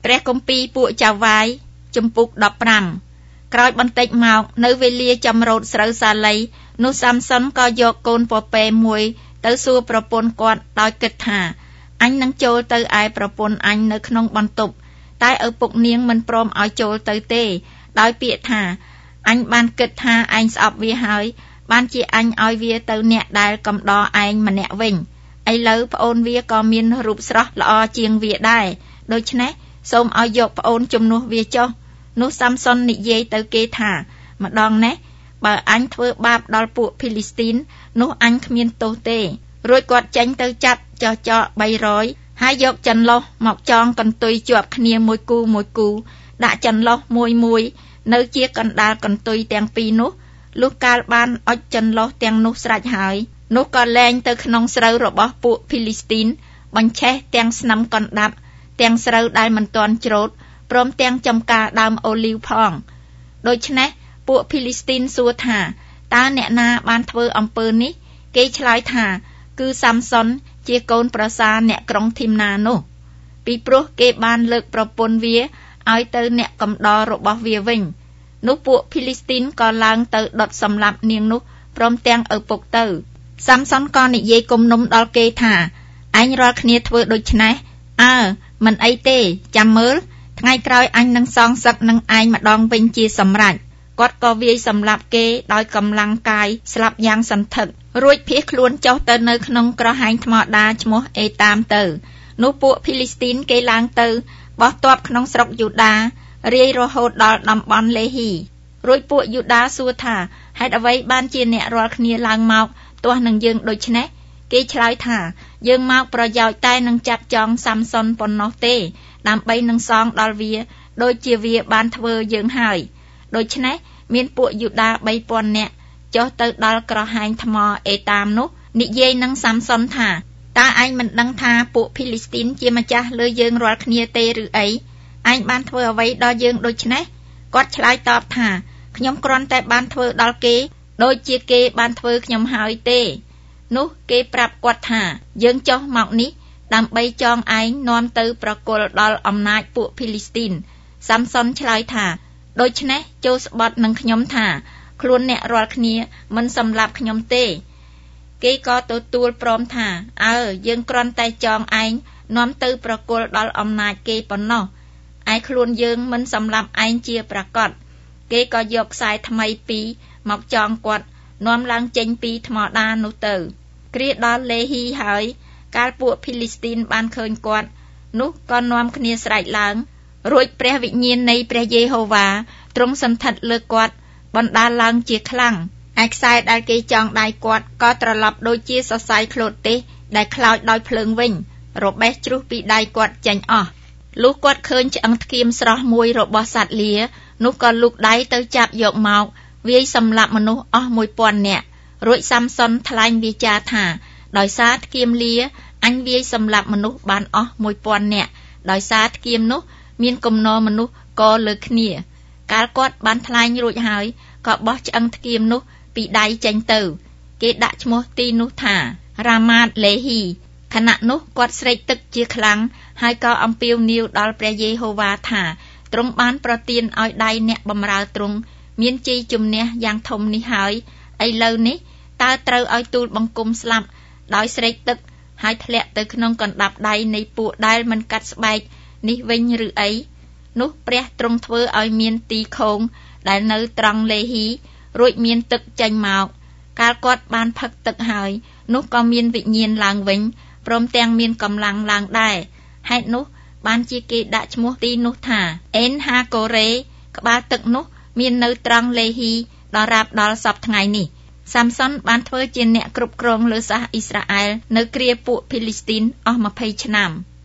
ព្រះគម្ពីរពួកចៅវាយជំពូក15ក្រោយបន្តិចមកនៅវេលាចំរោតស្រូវសាលីនោះសាមសុនក៏យកកូនពពែមួយទៅសួរប្រពន្ធគាត់ដោយគិតថាអញនឹងចូលទៅឯប្រពន្ធអញនៅក្នុងបន្ទប់តែឪពុកនាងមិនព្រមឲ្យចូលទៅទេដោយពាក្យថាអញបានគិតថាឯងស្អប់វាហើយបានជាអញឲ្យវាទៅអ្នកដែលកំដរឯងម្នាក់វិញឥឡូវប្អូនវាក៏មានរូបស្រស់ល្អជាងវាដែរដូច្នេះសូមឲ្យយកប្អូនជំនួសវាចុះនោះសាមសុននិយាយទៅគេថាម្ដងនេះបើអញធ្វើបាបដល់ពួកភីលីស្ទីននោះអញគ្មានទោសទេរួចគាត់ចេញទៅចាប់ចោះចោល300ហើយយកចន្លោះមកចងកន្ទុយជាប់គ្នាមួយគូដាក់ចន្លោះមួយនៅជាកណ្ដាលកន្ទុយទាំងពីរនោះលុះកាលបានអុជចន្លោះទាំងនោះស្រេចហើយនោះក៏លែងទៅក្នុងស្រូវរបស់ពួកភីលីស្ទីនបញ្ឆេះទាំងស្នឹមកណ្ដាប់ទាំងស្រូវដែលមិនទាន់ច្រូតព្រមទាំងចំការដើមអូលីវផងដូច្នេះពួកភីលីស្ទីនសួរថាតើអ្នកណាបានធ្វើអំពើនេះគេឆ្លើយថាគឺសាមសុនជាកូនប្រសារអ្នកក្រុងធីមណានោះពីព្រោះគេបានលើកប្រពន្ធវាឲ្យទៅអ្នកកំដររបស់វាវិញនោះពួកភីលីស្ទីនក៏ឡើងទៅដុតសម្លាប់នាងនោះព្រមទាំងឪពុកទៅសាមសុនក៏និយាយគំនុំដល់គេថាអញរាល់គ្នាធ្វើដូច្នេះមិនអីទេចាំមើលថ្ងៃក្រោយអញនឹងសងសឹកនឹងឯងម្ដងវិញជាសម្រេចគាត់ក៏វាយសម្លាប់គេដោយកម្លាំងកាយស្លាប់យ៉ាងសន្ធឹករួចភៀសខ្លួនចុះទៅនៅក្នុងក្រហែងថ្មដាឈ្មោះអេតាមទៅនោះពួកភីលីស្ទីនគេឡើងទៅបោះទ័ពក្នុងស្រុកយូដារាយរហូតដល់តំបន់លេហ៊ីរួចពួកយូដាសួរថាហេតុអ្វីបានជាអ្នករាល់គ្នាឡើងមកទាស់នឹងយើងដូច្នេះគេឆ្លើយថាយើងមកប្រយោជន៍តែនឹងចាប់ចងសាមសុនប៉ុណ្ណោះទេដើម្បីនឹងសងដល់វាដូចជាវាបានធ្វើយើងហើយដូច្នេះមានពួកយូដា 3000 នាក់ចុះទៅដល់ក្រហែងថ្មអេតាមនោះនិយាយនឹងសាមសុនថាតើឯងមិនដឹងថាពួកភីលីស្ទីនជាម្ចាស់លើយើងរាល់គ្នាទេឬអីឯងបានធ្វើអ្វីដល់យើងដូច្នេះគាត់ឆ្លើយតបថាខ្ញុំគ្រាន់តែបានធ្វើដល់គេដូចជាគេបានធ្វើខ្ញុំហើយទេនោះគេប្រាប់គាត់ថាយើងចុះមកនេះដើម្បីចងឯងនាំទៅប្រគល់ដល់អំណាចពួកភីលីស្ទីនសាមសុនឆ្លើយថាដូច្នេះចូលស្បត់នឹងខ្ញុំថាខ្លួនអ្នករាល់គ្នាមិនសម្លាប់ខ្ញុំទេគេក៏ទទួលព្រមថាយើងគ្រាន់តែចងឯងនាំទៅប្រគល់ដល់អំណាចគេប៉ុណ្ណោះឯខ្លួនយើងមិនសម្លាប់ឯងជាប្រកបគេក៏យកខ្សែថ្មី2មកចងគាត់នាំឡើងចេញពីថ្មដានោះទៅគ្រាដល់លេហ៊ីហើយកាលពួកភីលីស្ទីនបានឃើញគាត់នោះក៏នាំគ្នាស្រែកឡើងរួចព្រះវិញ្ញាណនៃព្រះយេហូវ៉ាទ្រង់សន្ធិដ្ឋលើគាត់បណ្ដាលឡើងជាខ្លាំងឯខ្សែដែលគេចងដៃគាត់ក៏ត្រឡប់ដូចជាសរសៃក្លូតទេសដែលខ្លោចដោយភ្លើងវិញរបេះជ្រុះពីដៃគាត់ចេញអស់លុះគាត់ឃើញឆ្អឹងថ្គាមស្រស់មួយរបស់សត្វលានោះក៏លូកដៃទៅចាប់យកមកវាយសម្លាប់មនុស្សអស់ 1000 នាក់រួចសាមសុនថ្លែងវាចាថាដោយសារថ្គាមលាអញវាយសម្លាប់មនុស្សបានអស់ 1000 នាក់ដោយសារថ្គាមនោះមានគំនរមនុស្សកលើគ្នាកាលគាត់បានថ្លែងរួចហើយក៏បោះឆ្អឹងថ្គាមនោះពីដៃចេញទៅគេដាក់ឈ្មោះទីនោះថារ៉ាម៉ាតលេហ៊ីខណៈនោះគាត់ស្រេកទឹកជាខ្លាំងហើយក៏អំពាវនាវដល់ព្រះយេហូវ៉ាថាទ្រង់បានប្រទានឲ្យដៃអ្នកបម្រើទ្រង់មានជ័យជំនះយ៉ាងធំនេះហើយឥឡូវនេះតើត្រូវឲ្យទូលបង្គំស្លាប់ដោយស្រេកទឹកហើយធ្លាក់ទៅក្នុងកណ្ដាប់ដៃនៃពួកដែលមិនកាត់ស្បែកនេះវិញឬអីនោះព្រះទ្រង់ធ្វើឲ្យមានទីខោងដែលនៅត្រង់លេហ៊ីរួចមានទឹកចេញមកកាលគាត់បានផឹកទឹកហើយនោះក៏មានវិញ្ញាណឡើងវិញព្រមទាំងមានកម្លាំងឡើងដែរហេតុនោះបានជាគេដាក់ឈ្មោះទីនោះថាអេនហាកូរ៉េក្បាលទឹកនោះមាននៅត្រង់លេហ៊ីដល់រាប់ដល់សពថ្ងៃនេះសាមសុនបានធ្វើជាអ្នកគ្រប់គ្រងលើសាសអ៊ីស្រាអែលនៅគ្រាពួកភីលីស្ទីនអស់20 ឆ្នាំ